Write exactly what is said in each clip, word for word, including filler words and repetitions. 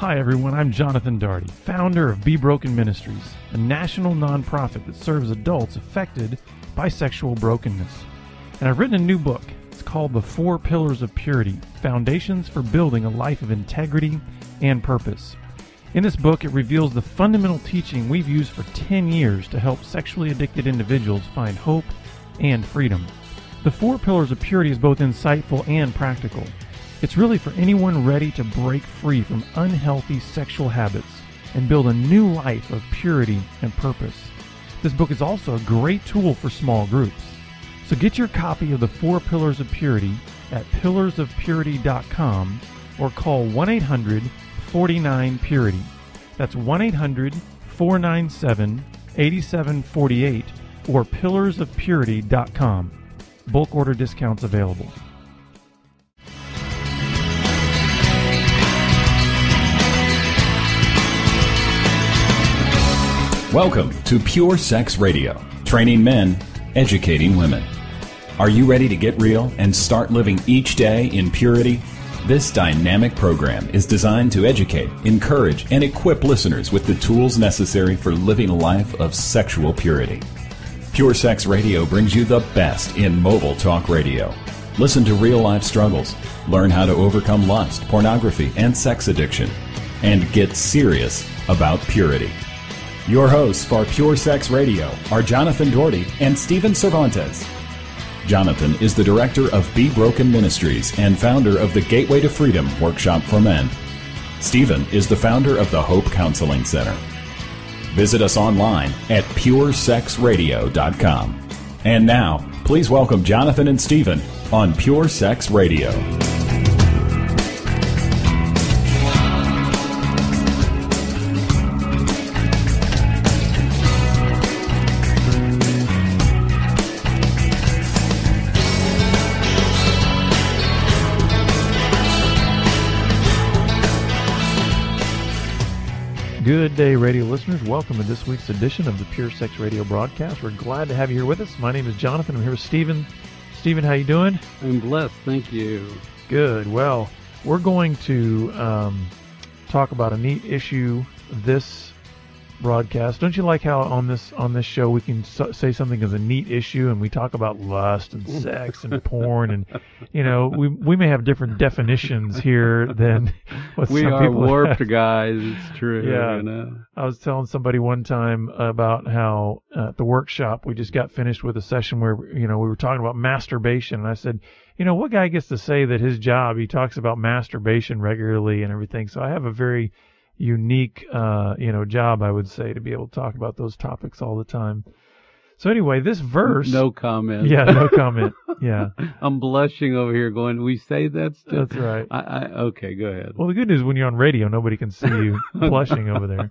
Hi everyone, I'm Jonathan Daugherty, founder of Be Broken Ministries, a national nonprofit that serves adults affected by sexual brokenness. And I've written a new book. It's called The Four Pillars of Purity, Foundations for Building a Life of Integrity and Purpose. In this book, it reveals the fundamental teaching we've used for ten years to help sexually addicted individuals find hope and freedom. The Four Pillars of Purity is both insightful and practical. It's really for anyone ready to break free from unhealthy sexual habits and build a new life of purity and purpose. This book is also a great tool for small groups. So get your copy of The Four Pillars of Purity at pillars of purity dot com or call one eight hundred four nine purity. That's one eight hundred four nine seven eight seven four eight or pillars of purity dot com. Bulk order discounts available. Welcome to Pure Sex Radio, training men, educating women. Are you ready to get real and start living each day in purity? This dynamic program is designed to educate, encourage, and equip listeners with the tools necessary for living a life of sexual purity. Pure Sex Radio brings you the best in mobile talk radio. Listen to real-life struggles, learn how to overcome lust, pornography, and sex addiction, and get serious about purity. Your hosts for Pure Sex Radio are Jonathan Daugherty and Stephen Cervantes. Jonathan is the director of Be Broken Ministries and founder of the Gateway to Freedom Workshop for Men. Stephen is the founder of the Hope Counseling Center. Visit us online at pure sex radio dot com. And now, please welcome Jonathan and Stephen on Pure Sex Radio. Good day, radio listeners. Welcome to this week's edition of the Pure Sex Radio broadcast. We're glad to have you here with us. My name is Jonathan. I'm here with Stephen. Stephen, how you doing? I'm blessed, thank you. Good. Well, we're going to um, talk about a neat issue this broadcast. Don't you like how on this on this show we can so- say something is a neat issue and we talk about lust and sex and porn and, you know, we we may have different definitions here than what we some are people warped have. Guys. It's true. Yeah. You know? I was telling somebody one time about how uh, at the workshop we just got finished with a session where, you know, we were talking about masturbation, and I said, you know, what guy gets to say that his job, he talks about masturbation regularly and everything. So I have a very unique, uh, you know, job, I would say, to be able to talk about those topics all the time. So anyway, this verse. No comment. Yeah, no comment. Yeah. I'm blushing over here going, we say that stuff? That's right. I, I, okay, go ahead. Well, the good news, when you're on radio, nobody can see you blushing over there.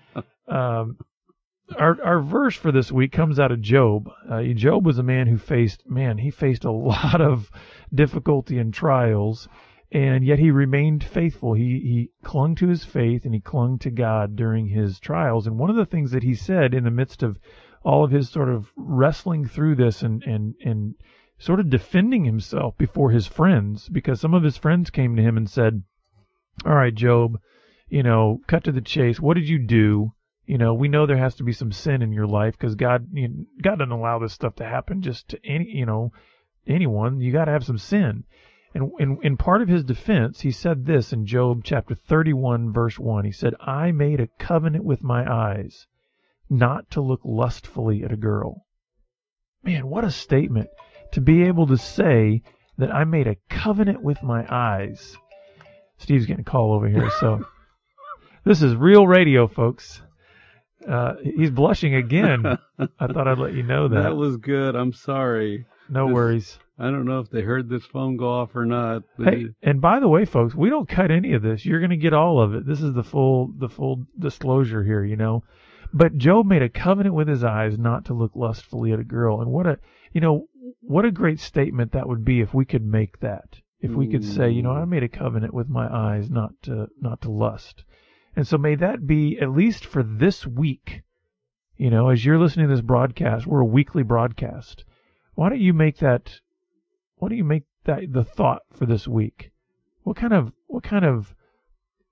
Um, our our verse for this week comes out of Job. Uh, Job was a man who faced, man, he faced a lot of difficulty and trials, and yet he remained faithful. He he clung to his faith, and he clung to God during his trials. And one of the things that he said in the midst of all of his sort of wrestling through this and, and, and sort of defending himself before his friends, because some of his friends came to him and said, all right, Job, you know, cut to the chase. What did you do? You know, we know there has to be some sin in your life because God, you know, God doesn't allow this stuff to happen just to any, you know, anyone. You got to have some sin. And in, in part of his defense, he said this in Job chapter thirty-one, verse one. He said, I made a covenant with my eyes not to look lustfully at a girl. Man, what a statement to be able to say that I made a covenant with my eyes. Steve's getting a call over here, so this is real radio, folks. Uh, he's blushing again. I thought I'd let you know that. That was good. I'm sorry. No this, worries. I don't know if they heard this phone go off or not. Hey, and by the way, folks, we don't cut any of this. You're going to get all of it. This is the full, the full disclosure here, you know. But Job made a covenant with his eyes not to look lustfully at a girl. And what a, you know, what a great statement that would be if we could make that. If we could say, you know, I made a covenant with my eyes not to, not to lust. And so may that be, at least for this week, you know, as you're listening to this broadcast, we're a weekly broadcast. Why don't you make that, why don't you make that the thought for this week? What kind of, what kind of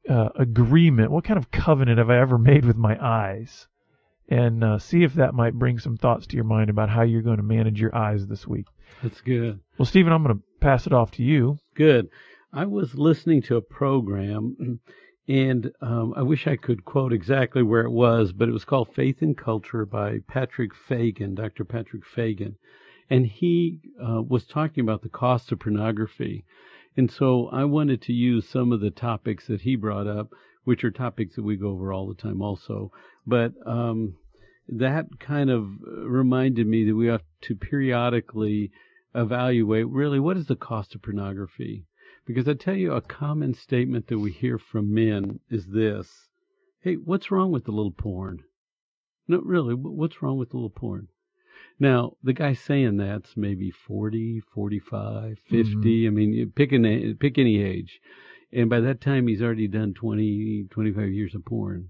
uh, agreement, what kind of covenant have I ever made with my eyes? And uh, see if that might bring some thoughts to your mind about how you're going to manage your eyes this week. That's good. Well, Stephen, I'm going to pass it off to you. Good. I was listening to a program, and um, I wish I could quote exactly where it was, but it was called Faith and Culture by Patrick Fagan, Doctor Patrick Fagan. And he uh, was talking about the cost of pornography. And so I wanted to use some of the topics that he brought up, which are topics that we go over all the time also. But um, that kind of reminded me that we have to periodically evaluate, really, what is the cost of pornography? Because I tell you, a common statement that we hear from men is this: hey, what's wrong with the little porn? No, really, what's wrong with the little porn? Now, the guy saying that's maybe forty, forty-five, fifty. Mm-hmm. I mean, you pick, an, pick any age. And by that time, he's already done twenty, twenty-five years of porn.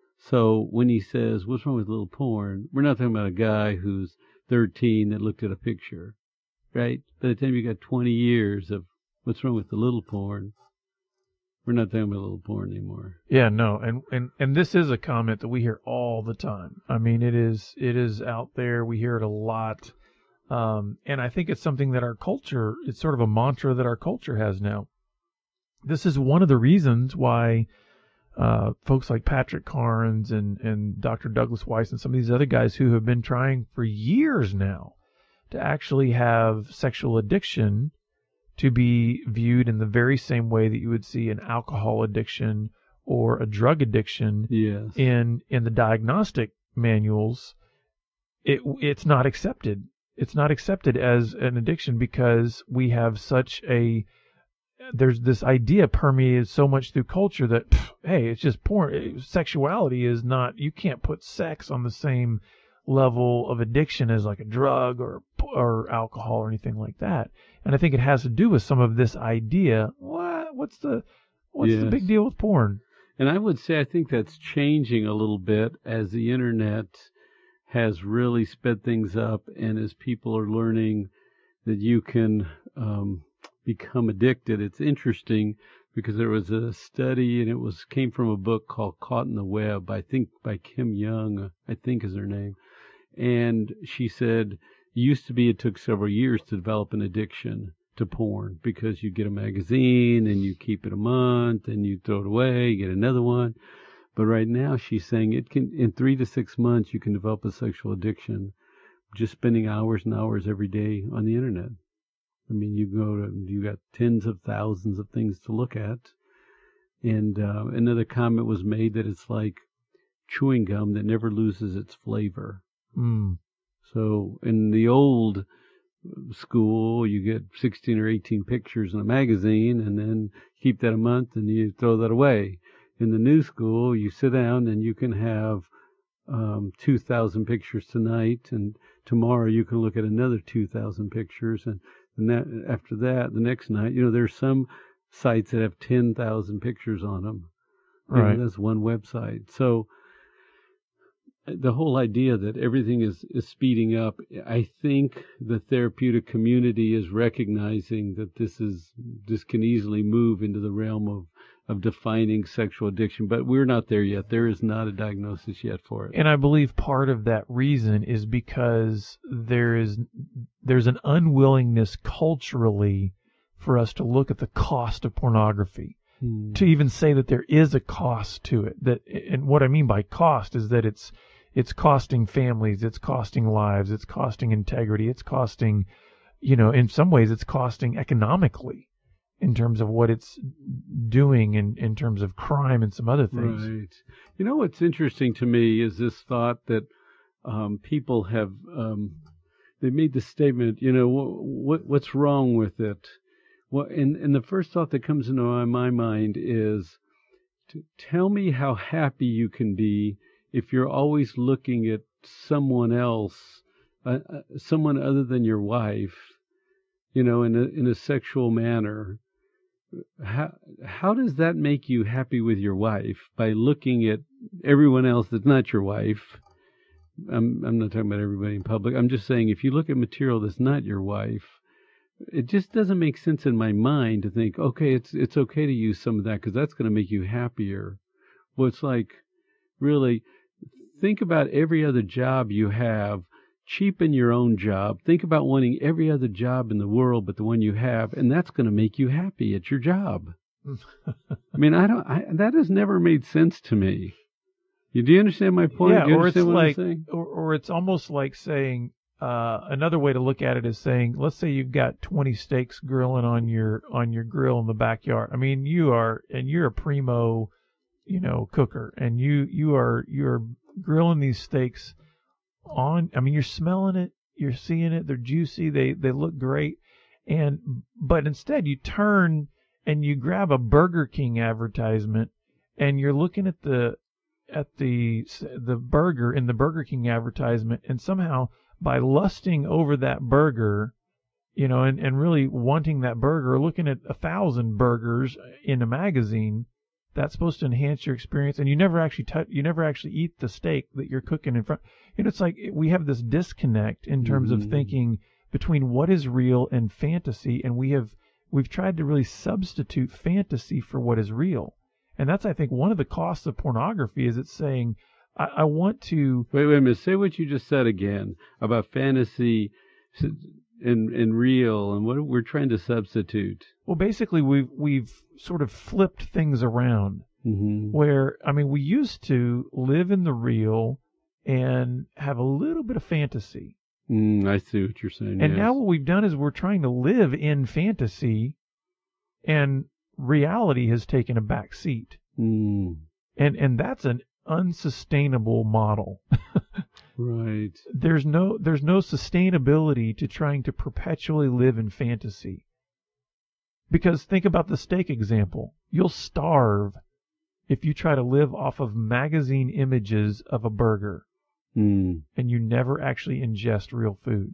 So when he says, what's wrong with little porn? We're not talking about a guy who's thirteen that looked at a picture, right? By the time you got twenty years of what's wrong with the little porn, we're not talking about little porn anymore. Yeah, no, and, and, and this is a comment that we hear all the time. I mean, it is it is out there. We hear it a lot. Um, and I think it's something that our culture, it's sort of a mantra that our culture has now. This is one of the reasons why uh, folks like Patrick Carnes and, and Doctor Douglas Weiss and some of these other guys who have been trying for years now to actually have sexual addiction to be viewed in the very same way that you would see an alcohol addiction or a drug addiction. Yes. in in the diagnostic manuals. It it's not accepted. It's not accepted as an addiction because we have such a there's this idea permeated so much through culture that pff, hey, it's just porn. Sexuality is not, you can't put sex on the same level of addiction as like a drug or or alcohol or anything like that. And I think it has to do with some of this idea. What what's the what's yes. the big deal with porn? And I would say I think that's changing a little bit as the internet has really sped things up, and as people are learning that you can um, become addicted. It's interesting because there was a study, and it was came from a book called Caught in the Web, I think by Kim Young, I think is her name. And she said, it used to be it took several years to develop an addiction to porn because you get a magazine and you keep it a month and you throw it away, you get another one. But right now she's saying it can, in three to six months, you can develop a sexual addiction just spending hours and hours every day on the internet. I mean, you go to, you got tens of thousands of things to look at. And uh, another comment was made that it's like chewing gum that never loses its flavor. Mm. So in the old school, you get sixteen or eighteen pictures in a magazine and then keep that a month and you throw that away. In the new school, you sit down and you can have um, two thousand pictures tonight, and tomorrow you can look at another two thousand pictures, and, and that, after that, the next night, you know, there's some sites that have ten thousand pictures on them. Right. You know, that's one website. So the whole idea that everything is, is speeding up, I think the therapeutic community is recognizing that this is this can easily move into the realm of, of defining sexual addiction, but we're not there yet. There is not a diagnosis yet for it. And I believe part of that reason is because there is there's an unwillingness culturally for us to look at the cost of pornography. Hmm. To even say that there is a cost to it. That, and what I mean by cost is that it's It's costing families, it's costing lives, it's costing integrity, it's costing, you know, in some ways it's costing economically in terms of what it's doing in, in terms of crime and some other things. Right. You know, what's interesting to me is this thought that um, people have, um, they made the statement, you know, what, what what's wrong with it? Well, and, and the first thought that comes into my, my mind is, to tell me how happy you can be if you're always looking at someone else, uh, someone other than your wife, you know, in a in a sexual manner. How how does that make you happy with your wife? By looking at everyone else that's not your wife. I'm I'm not talking about everybody in public. I'm just saying if you look at material that's not your wife, it just doesn't make sense in my mind to think, okay, it's it's okay to use some of that because that's going to make you happier. Well, it's like, really, think about every other job you have. Cheapen your own job. Think about wanting every other job in the world but the one you have, and that's going to make you happy at your job. I mean, I don't. I, that has never made sense to me. You do you understand my point? Yeah, do you or it's understand what I'm like, saying? or, or it's almost like saying, uh, another way to look at it is saying, let's say you've got twenty steaks grilling on your on your grill in the backyard. I mean, you are, and you're a primo, you know, cooker, and you you are you're grilling these steaks on. I mean, you're smelling it, you're seeing it, they're juicy, they they look great, and but instead you turn and you grab a Burger King advertisement, and you're looking at the at the the burger in the Burger King advertisement, and somehow by lusting over that burger, you know, and, and really wanting that burger, or looking at a thousand burgers in a magazine, that's supposed to enhance your experience, and you never actually touch, you never actually eat the steak that you're cooking in front. You know, it's like we have this disconnect in terms Mm-hmm. of thinking between what is real and fantasy, and we have we've tried to really substitute fantasy for what is real. And that's, I think, one of the costs of pornography is it's saying, I, I want to... Wait, wait a minute. Say what you just said again about fantasy and and real, and what we're trying to substitute. Well, basically, we've, we've sort of flipped things around. Mm-hmm. Where, I mean, we used to live in the real and have a little bit of fantasy. Mm, I see what you're saying. And yes. now what we've done is we're trying to live in fantasy, and reality has taken a back seat. Mm. And and that's an unsustainable model. Right. There's no there's no sustainability to trying to perpetually live in fantasy. Because think about the steak example. You'll starve if you try to live off of magazine images of a burger. Mm. And you never actually ingest real food.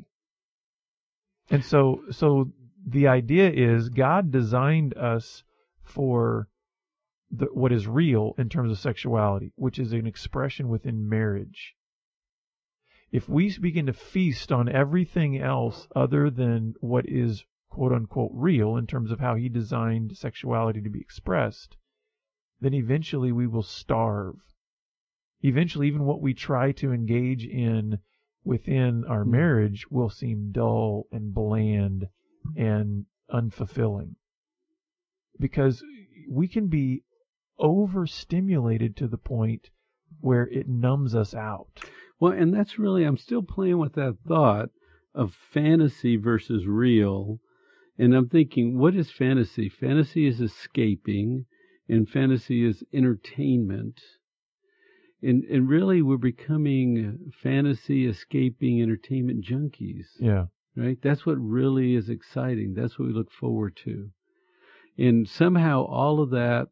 And so so the idea is God designed us for the, what is real in terms of sexuality, which is an expression within marriage. If we begin to feast on everything else other than what is quote unquote real in terms of how he designed sexuality to be expressed, then eventually we will starve. Eventually, even what we try to engage in within our marriage will seem dull and bland and unfulfilling. Because we can be overstimulated to the point where it numbs us out. Well, and that's really, I'm still playing with that thought of fantasy versus real. And I'm thinking, what is fantasy? Fantasy is escaping, and fantasy is entertainment. And, and really, we're becoming fantasy, escaping, entertainment junkies. Yeah. Right? That's what really is exciting. That's what we look forward to. And somehow all of that,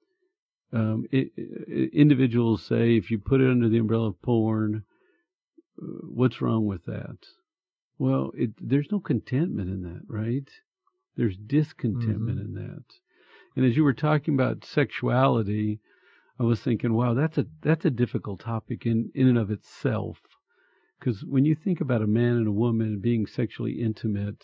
um, it, it, individuals say, if you put it under the umbrella of porn, uh, what's wrong with that? Well, it, there's no contentment in that, right? There's discontentment Mm-hmm. in that. And as you were talking about sexuality, I was thinking, wow, that's a that's a difficult topic in, in and of itself. Because when you think about a man and a woman being sexually intimate,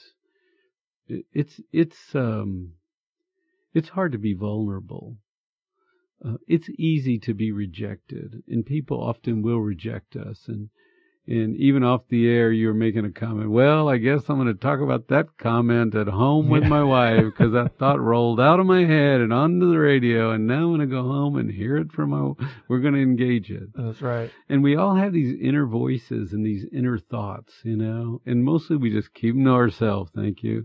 it, it's it's um it's hard to be vulnerable. Uh, it's easy to be rejected, and people often will reject us. And and even off the air, you were making a comment. Well, I guess I'm going to talk about that comment at home with Yeah. my wife because that thought rolled out of my head and onto the radio, and now I'm going to go home and hear it from my. We're going to engage it. That's right. And we all have these inner voices and these inner thoughts, you know, and mostly we just keep them to ourselves. Thank you.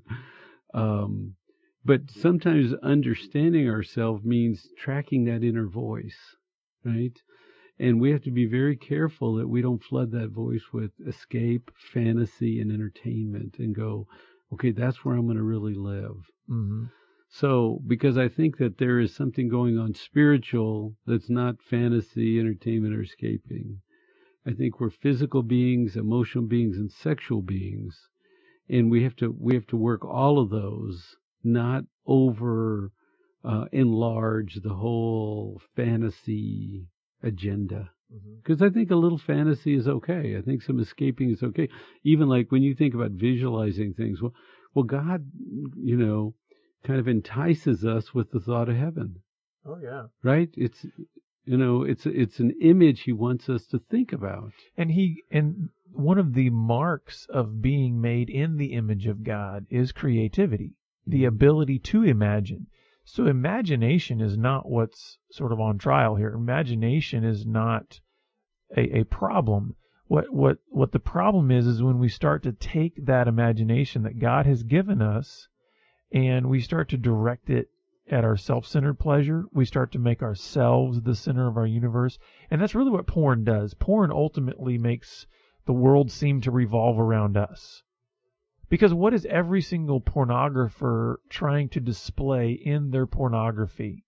Um, but sometimes understanding ourselves means tracking that inner voice, right? And we have to be very careful that we don't flood that voice with escape, fantasy, and entertainment and go, okay, that's where I'm going to really live. Mm-hmm. So, because I think that there is something going on spiritual that's not fantasy, entertainment, or escaping. I think we're physical beings, emotional beings, and sexual beings. And we have to we have to work all of those, not over uh, enlarge the whole fantasy agenda. Because I think a little fantasy is okay. I think some escaping is okay. Even like when you think about visualizing things, well, Well, God, you know, kind of entices us with the thought of heaven, Oh yeah. right? It's, you know, it's it's an image he wants us to think about. And he and one of the marks of being made in the image of God is creativity, the ability to imagine. So imagination is not what's sort of on trial here. Imagination is not a, a problem. What what what the problem is is when we start to take that imagination that God has given us and we start to direct it at our self-centered pleasure. We start to make ourselves the center of our universe. And that's really what porn does. Porn ultimately makes the world seem to revolve around us. Because what is every single pornographer trying to display in their pornography?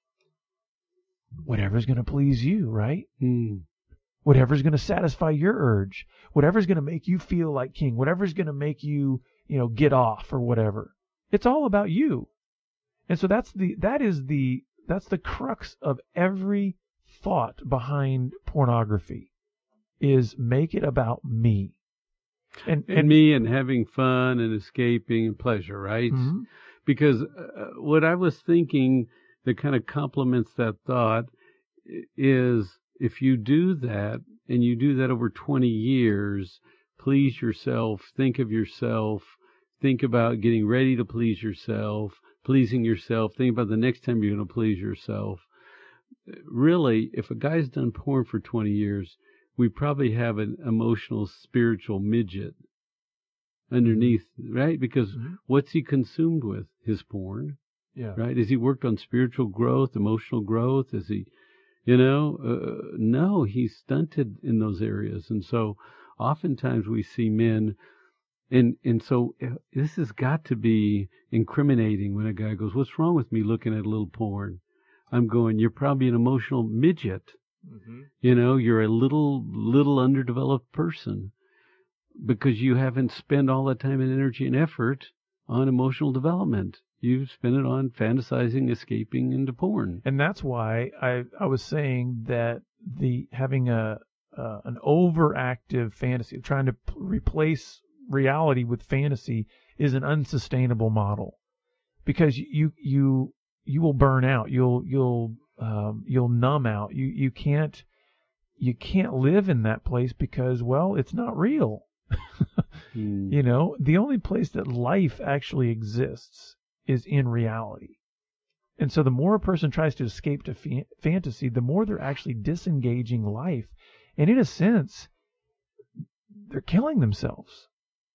Whatever's going to please you, right? Mm. Whatever's going to satisfy your urge. Whatever's going to make you feel like king. Whatever's going to make you, you know, get off or whatever. It's all about you. And so that's the that is the that's the crux of every thought behind pornography is make it about me. And, and, and me and having fun and escaping and pleasure, right? Mm-hmm. Because uh, what I was thinking that kind of complements that thought is if you do that and you do that over twenty years, please yourself, think of yourself, think about getting ready to please yourself, pleasing yourself, think about the next time you're going to please yourself. Really, if a guy's done porn for twenty years, we probably have an emotional, spiritual midget underneath, right? Because Mm-hmm. what's he consumed with? His porn, yeah. right? Has he worked on spiritual growth, emotional growth? Is he, you know, uh, no, he's stunted in those areas. And so oftentimes we see men, and, and so this has got to be incriminating when a guy goes, what's wrong with me looking at a little porn? I'm going, you're probably an emotional midget. Mm-hmm. You know, you're a little, little underdeveloped person because you haven't spent all that time and energy and effort on emotional development. You've spent it on fantasizing, escaping into porn. And that's why I, I was saying that the having a uh, an overactive fantasy, trying to p- replace reality with fantasy, is an unsustainable model because you you you will burn out. You'll you'll um, you'll numb out. You you can't you can't live in that place because, well, it's not real. Mm. You know, the only place that life actually exists is in reality. And so the more a person tries to escape to fa- fantasy, the more they're actually disengaging life. And in a sense, they're killing themselves.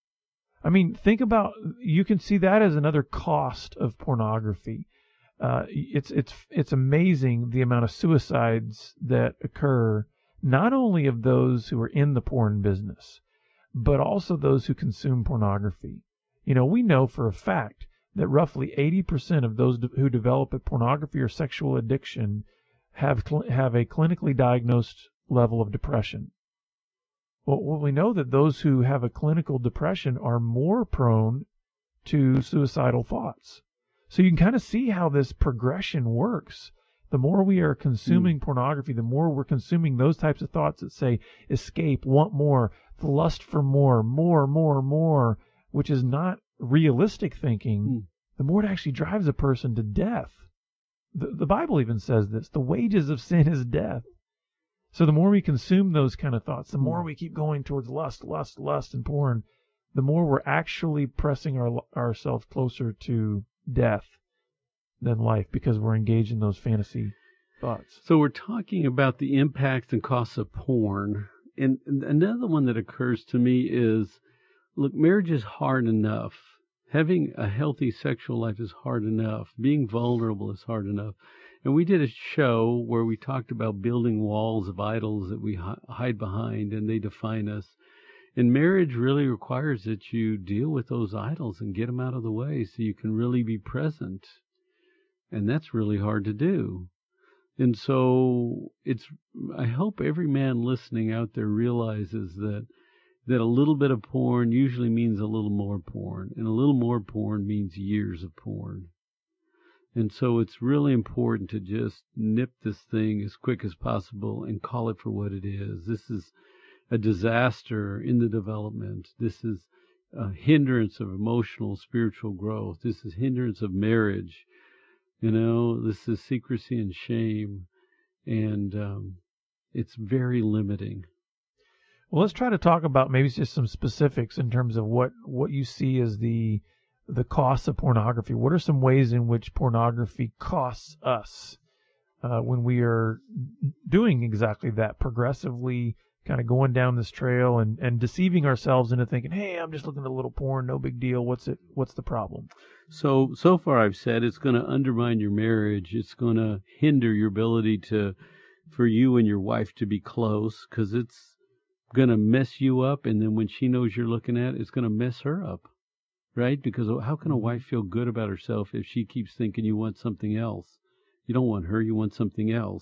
I mean, think about, you can see that as another cost of pornography. Uh, it's it's it's amazing the amount of suicides that occur, not only of those who are in the porn business, but also those who consume pornography. You know, we know for a fact that roughly eighty percent of those who develop a pornography or sexual addiction have cl- have a clinically diagnosed level of depression. Well, well, we know that those who have a clinical depression are more prone to suicidal thoughts. So you can kind of see how this progression works. The more we are consuming mm. pornography, the more we're consuming those types of thoughts that say escape, want more, the lust for more, more, more, more, which is not realistic thinking, mm. the more it actually drives a person to death. The, the Bible even says this, the wages of sin is death. So the more we consume those kind of thoughts, the more we keep going towards lust, lust, lust, and porn, the more we're actually pressing our ourselves closer to death than life because we're engaged in those fantasy thoughts. So we're talking about the impacts and costs of porn. And another one that occurs to me is, look, marriage is hard enough. Having a healthy sexual life is hard enough. Being vulnerable is hard enough. And we did a show where we talked about building walls of idols that we hide behind and they define us. And marriage really requires that you deal with those idols and get them out of the way so you can really be present. And that's really hard to do. And so it's, I hope every man listening out there realizes that, that a little bit of porn usually means a little more porn. And a little more porn means years of porn. And so it's really important to just nip this thing as quick as possible and call it for what it is. This is a disaster in the development. This is a hindrance of emotional, spiritual growth. This is hindrance of marriage. You know, this is secrecy and shame, and um, it's very limiting. Well, let's try to talk about maybe just some specifics in terms of what, what you see as the the costs of pornography. What are some ways in which pornography costs us uh, when we are doing exactly that, progressively kind of going down this trail and, and deceiving ourselves into thinking, hey, I'm just looking at a little porn, no big deal. What's it? What's the problem? So, so far I've said it's going to undermine your marriage. It's going to hinder your ability to, for you and your wife to be close, because it's going to mess you up. And then when she knows you're looking at it, it's going to mess her up, right? Because how can a wife feel good about herself if she keeps thinking you want something else? You don't want her, you want something else.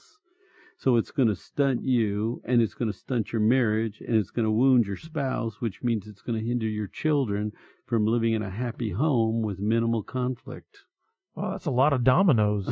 So it's going to stunt you, and it's going to stunt your marriage, and it's going to wound your spouse, which means it's going to hinder your children from living in a happy home with minimal conflict. Well, that's a lot of dominoes.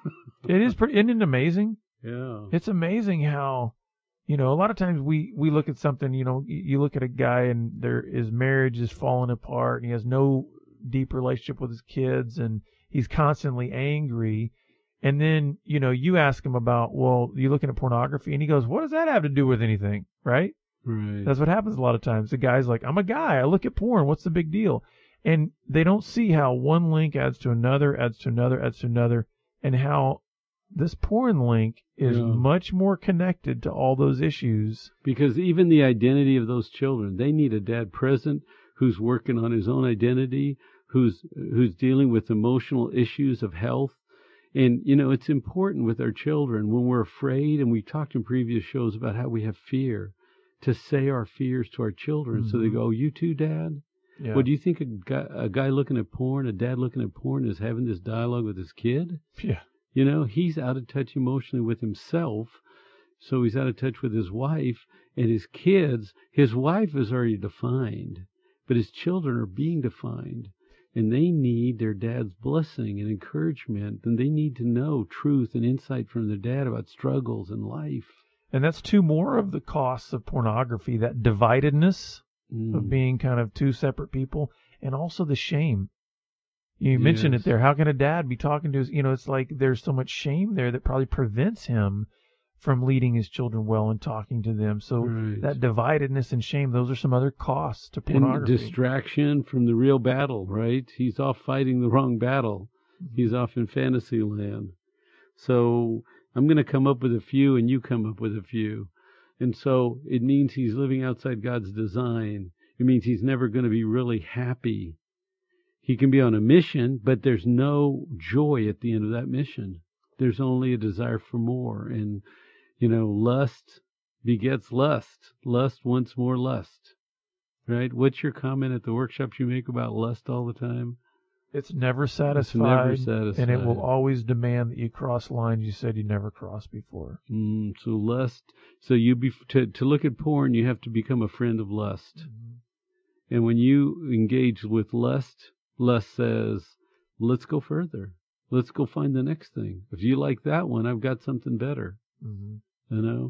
It is pretty, isn't it amazing? Yeah. It's amazing how, you know, a lot of times we, we look at something, you know, you look at a guy and there, his marriage is falling apart and he has no deep relationship with his kids and he's constantly angry. And then, you know, you ask him about, well, you looking at pornography? And he goes, what does that have to do with anything? Right? Right. That's what happens a lot of times. The guy's like, I'm a guy. I look at porn. What's the big deal? And they don't see how one link adds to another, adds to another, adds to another, and how this porn link is Yeah. much more connected to all those issues. Because even the identity of those children, they need a dad present who's working on his own identity, who's who's dealing with emotional issues of health. And, you know, it's important with our children when we're afraid, and we talked in previous shows about how we have fear, to say our fears to our children. Mm-hmm. So they go, you too, Dad? Yeah. Well, do you think a guy, a guy looking at porn, a dad looking at porn is having this dialogue with his kid? Yeah. You know, he's out of touch emotionally with himself, so he's out of touch with his wife and his kids. His wife is already defined, but his children are being defined, and they need their dad's blessing and encouragement, and they need to know truth and insight from their dad about struggles in life. And that's two more of the costs of pornography, that dividedness mm. of being kind of two separate people, and also the shame. You yes. mentioned it there. How can a dad be talking to his, you know, it's like there's so much shame there that probably prevents him from leading his children well and talking to them. So right. that dividedness and shame, those are some other costs to pornography. And distraction from the real battle, right? He's off fighting the wrong battle. Mm-hmm. He's off in fantasy land. So I'm going to come up with a few and you come up with a few. And so it means he's living outside God's design. It means he's never going to be really happy. He can be on a mission, but there's no joy at the end of that mission. There's only a desire for more. And, you know, lust begets lust. Lust wants more lust. Right? What's your comment at the workshops you make about lust all the time? It's never satisfied. It's never satisfied. And it will always demand that you cross lines you said you never crossed before. Mm, so lust. So you be to, to look at porn, you have to become a friend of lust. Mm-hmm. And when you engage with lust, lust says, let's go further. Let's go find the next thing. If you like that one, I've got something better. Mm-hmm. You know?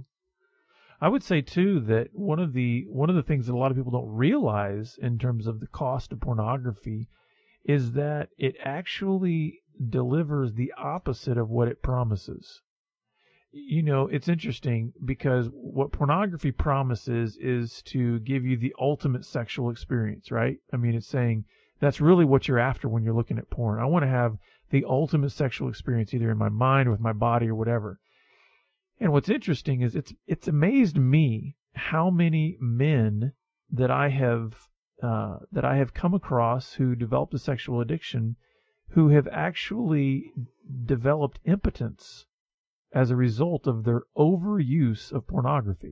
I would say, too, that one of the one of the things that a lot of people don't realize in terms of the cost of pornography is that it actually delivers the opposite of what it promises. You know, it's interesting because what pornography promises is to give you the ultimate sexual experience, right? I mean, it's saying that's really what you're after when you're looking at porn. I want to have the ultimate sexual experience either in my mind or with my body or whatever. And what's interesting is it's it's amazed me how many men that I have uh, that I have come across who developed a sexual addiction who have actually developed impotence as a result of their overuse of pornography.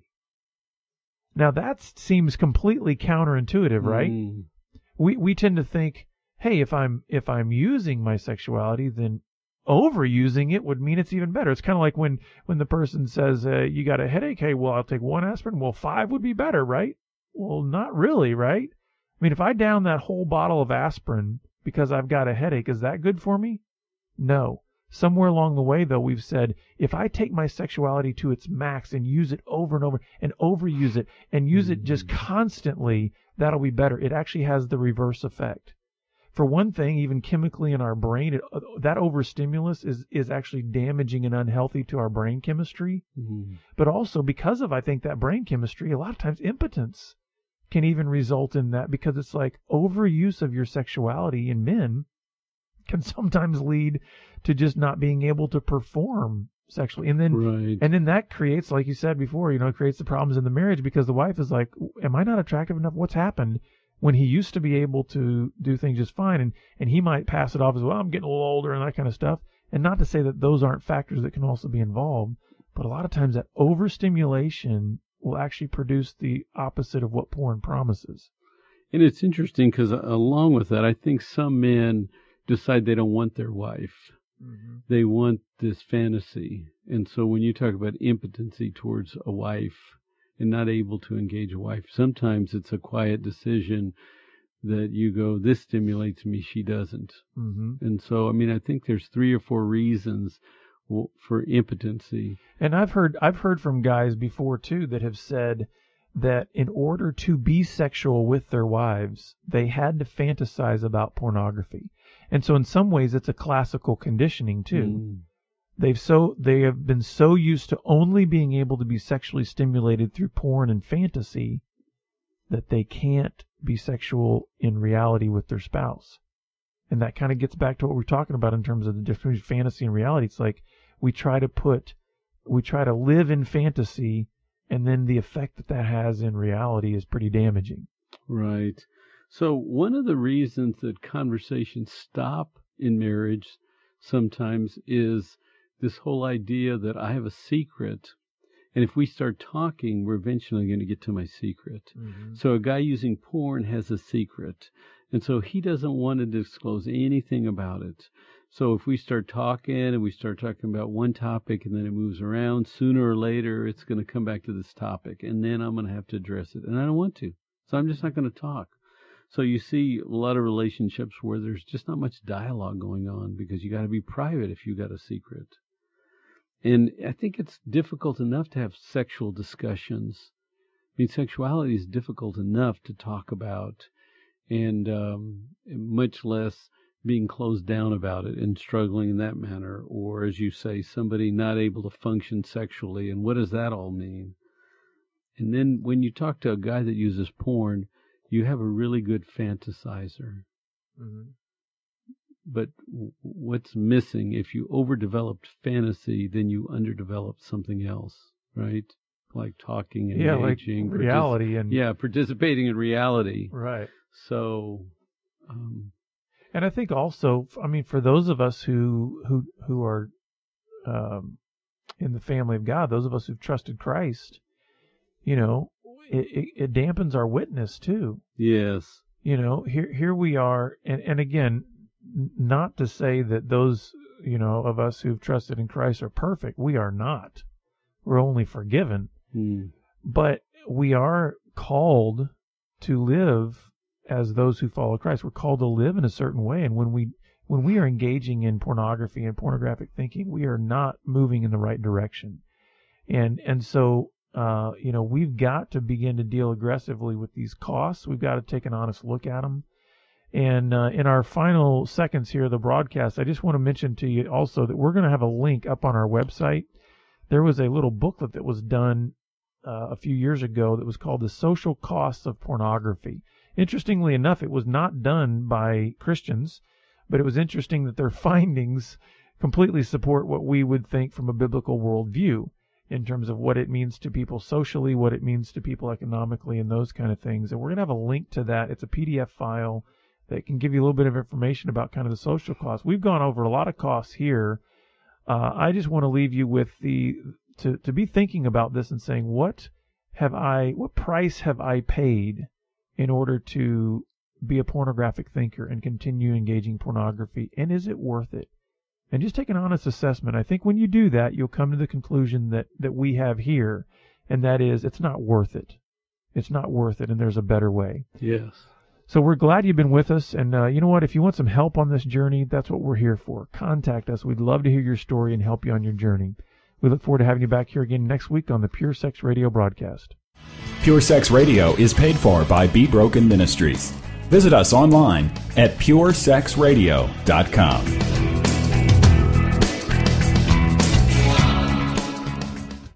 Now that seems completely counterintuitive, right? Mm. We we tend to think, hey, if I'm if I'm using my sexuality, then overusing it would mean it's even better. It's kind of like when when the person says, uh, you got a headache, hey, well, I'll take one aspirin. Well, five would be better, right? Well, not really, right? I mean, if I down that whole bottle of aspirin because I've got a headache, is that good for me? No. Somewhere along the way, though, we've said, if I take my sexuality to its max and use it over and over and overuse it and use mm-hmm. it just constantly, that'll be better. It actually has the reverse effect. For one thing, even chemically in our brain, it, that overstimulus is, is actually damaging and unhealthy to our brain chemistry. Mm-hmm. But also because of, I think, that brain chemistry, a lot of times impotence can even result in that, because it's like overuse of your sexuality in men can sometimes lead to just not being able to perform sexually. And then, right. and then that creates, like you said before, you know, it creates the problems in the marriage, because the wife is like, am I not attractive enough? What's happened? When he used to be able to do things just fine, and, and he might pass it off as, well, I'm getting a little older and that kind of stuff. And not to say that those aren't factors that can also be involved, but a lot of times that overstimulation will actually produce the opposite of what porn promises. And it's interesting because along with that, I think some men decide they don't want their wife. Mm-hmm. They want this fantasy. And so when you talk about impotency towards a wife, and not able to engage a wife, sometimes it's a quiet decision that you go, this stimulates me, she doesn't. Mm-hmm. And so, I mean, I think there's three or four reasons for impotency. And I've heard I've heard from guys before too that have said that in order to be sexual with their wives, they had to fantasize about pornography. And so in some ways it's a classical conditioning too. Mm. They've so they have been so used to only being able to be sexually stimulated through porn and fantasy that they can't be sexual in reality with their spouse. And that kind of gets back to what we're talking about in terms of the difference between fantasy and reality. It's like we try to put, we try to live in fantasy, and then the effect that that has in reality is pretty damaging. Right. So one of the reasons that conversations stop in marriage sometimes is this whole idea that I have a secret, and if we start talking, we're eventually going to get to my secret. Mm-hmm. So a guy using porn has a secret, and so he doesn't want to disclose anything about it. So if we start talking and we start talking about one topic and then it moves around, sooner or later it's going to come back to this topic, and then I'm going to have to address it, and I don't want to. So I'm just not going to talk. So you see a lot of relationships where there's just not much dialogue going on because you got to be private if you got a secret. And I think it's difficult enough to have sexual discussions. I mean, sexuality is difficult enough to talk about, and um, much less being closed down about it and struggling in that manner. Or, as you say, somebody not able to function sexually, and what does that all mean? And then when you talk to a guy that uses porn, you have a really good fantasizer. Mm-hmm. But what's missing, if you overdeveloped fantasy, then you underdeveloped something else, right? Like talking, yeah, engaging. Like reality. Partic- and Yeah, participating in reality. Right. So... Um, and I think also, I mean, for those of us who who, who are um, in the family of God, those of us who've trusted Christ, you know, it, it, it dampens our witness too. Yes. You know, here here we are, and, and again, not to say that those, you know, of us who've trusted in Christ are perfect. We are not. We're only forgiven. Mm. But we are called to live as those who follow Christ. We're called to live in a certain way. And when we when we are engaging in pornography and pornographic thinking, we are not moving in the right direction. And and so, uh, you know, we've got to begin to deal aggressively with these costs. We've got to take an honest look at them. And uh, in our final seconds here of the broadcast, I just want to mention to you also that we're going to have a link up on our website. There was a little booklet that was done uh, a few years ago that was called The Social Costs of Pornography. Interestingly enough, it was not done by Christians, but it was interesting that their findings completely support what we would think from a biblical worldview in terms of what it means to people socially, what it means to people economically, and those kind of things. And we're going to have a link to that. It's a P D F file that can give you a little bit of information about kind of the social costs. We've gone over a lot of costs here. Uh, I just want to leave you with the to, to be thinking about this and saying, what have I, what price have I paid in order to be a pornographic thinker and continue engaging pornography, and is it worth it? And just take an honest assessment. I think when you do that, you'll come to the conclusion that, that we have here, and that is it's not worth it. It's not worth it, and there's a better way. Yes. So we're glad you've been with us, and uh, you know what? If you want some help on this journey, that's what we're here for. Contact us. We'd love to hear your story and help you on your journey. We look forward to having you back here again next week on the Pure Sex Radio broadcast. Pure Sex Radio is paid for by Be Broken Ministries. Visit us online at pure sex radio dot com.